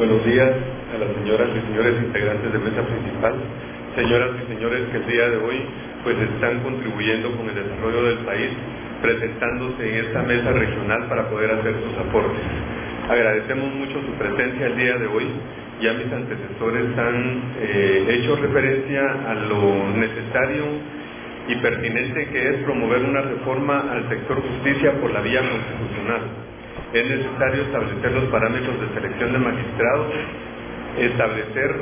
Buenos días a las señoras y señores integrantes de mesa principal, señoras y señores que el día de hoy pues están contribuyendo con el desarrollo del país, presentándose en esta mesa regional para poder hacer sus aportes. Agradecemos mucho su presencia el día de hoy. Ya mis antecesores han hecho referencia a lo necesario y pertinente que es promover una reforma al sector justicia por la vía constitucional. Es necesario establecer los parámetros de selección de magistrados, establecer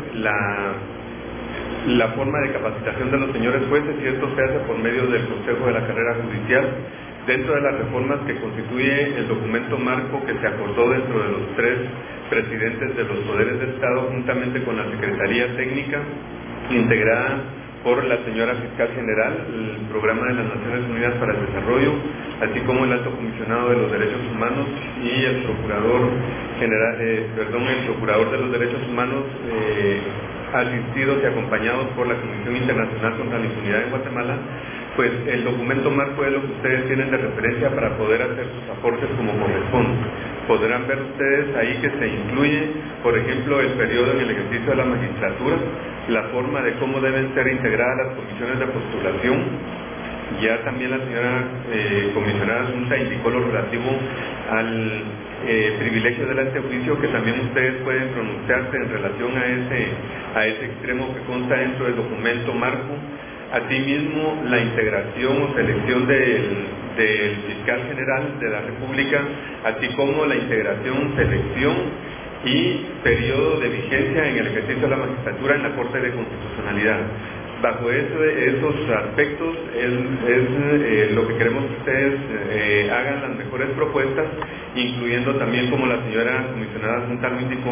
la forma de capacitación de los señores jueces, y esto se hace por medio del Consejo de la Carrera Judicial, dentro de las reformas que constituye el documento marco que se acordó dentro de los tres presidentes de los poderes del Estado, juntamente con la Secretaría Técnica, integrada por la señora Fiscal General, el Programa de las Naciones Unidas para el Desarrollo, así como el Alto Comisionado de los Derechos Humanos y el Procurador General, el Procurador de los Derechos Humanos, asistidos y acompañados por la Comisión Internacional contra la Impunidad en Guatemala. Pues el documento marco es lo que ustedes tienen de referencia para poder hacer sus aportes como corresponde. Podrán ver ustedes ahí que se incluye, por ejemplo, el periodo en el ejercicio de la magistratura, la forma de cómo deben ser integradas las comisiones de postulación. Ya también la señora comisionada Asunta indicó lo relativo al privilegio del antejuicio, que también ustedes pueden pronunciarse en relación a ese extremo que consta dentro del documento marco. Asimismo, la integración o selección del fiscal general de la República, así como la integración, selección y periodo de vigencia en el ejercicio de la magistratura en la Corte de Constitucionalidad. Bajo esos aspectos es lo que queremos que ustedes hagan las mejores propuestas, incluyendo también, como la señora comisionada Junta lo indicó,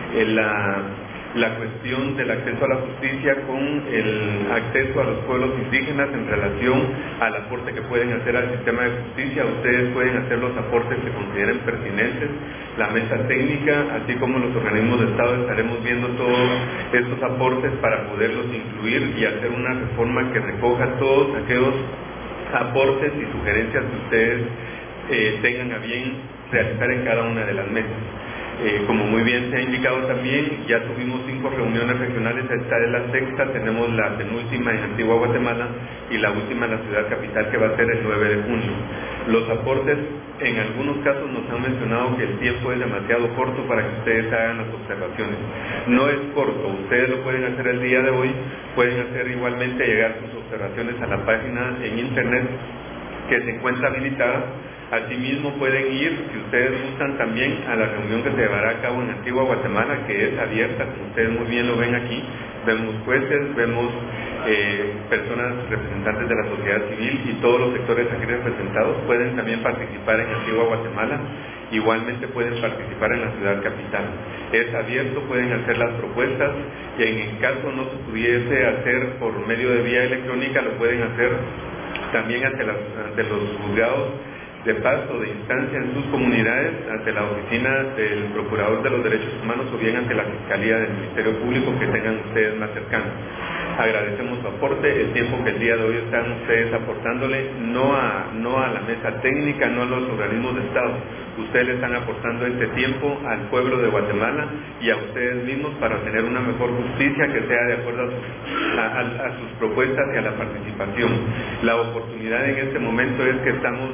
la cuestión del acceso a la justicia con el acceso a los pueblos indígenas en relación al aporte que pueden hacer al sistema de justicia. Ustedes pueden hacer los aportes que consideren pertinentes. La mesa técnica, así como los organismos de Estado, estaremos viendo todos estos aportes para poderlos incluir y hacer una reforma que recoja todos aquellos aportes y sugerencias que ustedes tengan a bien realizar en cada una de las mesas. Como muy bien se ha indicado también, ya tuvimos 5 reuniones regionales, esta es la sexta, tenemos la penúltima en Antigua Guatemala y la última en la ciudad capital, que va a ser el 9 de junio. Los aportes, en algunos casos nos han mencionado que el tiempo es demasiado corto para que ustedes hagan las observaciones. No es corto, ustedes lo pueden hacer el día de hoy, pueden hacer igualmente llegar sus observaciones a la página en internet que se encuentra habilitada. Asimismo pueden ir, si ustedes gustan, también a la reunión que se llevará a cabo en Antigua Guatemala, que es abierta, como ustedes muy bien lo ven aquí. Vemos jueces, vemos personas representantes de la sociedad civil y todos los sectores aquí representados. Pueden también participar en Antigua Guatemala, igualmente pueden participar en la ciudad capital. Es abierto, pueden hacer las propuestas, y en el caso no se pudiese hacer por medio de vía electrónica, lo pueden hacer también ante los juzgados de paz o de instancia en sus comunidades, ante la oficina del Procurador de los Derechos Humanos o bien ante la Fiscalía del Ministerio Público que tengan ustedes más cercanos. Agradecemos su aporte, el tiempo que el día de hoy están ustedes aportándole, no a la mesa técnica, no a los organismos de Estado. Ustedes le están aportando este tiempo al pueblo de Guatemala y a ustedes mismos para tener una mejor justicia que sea de acuerdo a sus propuestas y a la participación. La oportunidad en este momento es que estamos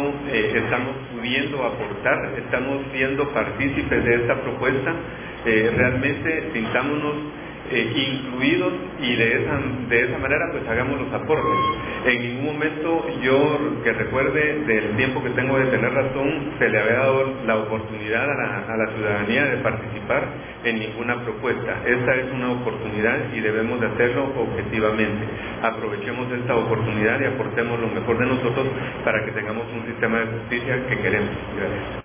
pudiendo aportar, estamos siendo partícipes de esta propuesta. Realmente sintámonos incluidos, y de esa manera pues hagamos los aportes. En ningún momento, yo que recuerde del tiempo que tengo de tener razón, se le había dado la oportunidad a la ciudadanía de participar en ninguna propuesta. Esta es una oportunidad y debemos de hacerlo objetivamente. Aprovechemos esta oportunidad y aportemos lo mejor de nosotros para que tengamos un sistema de justicia que queremos. Gracias.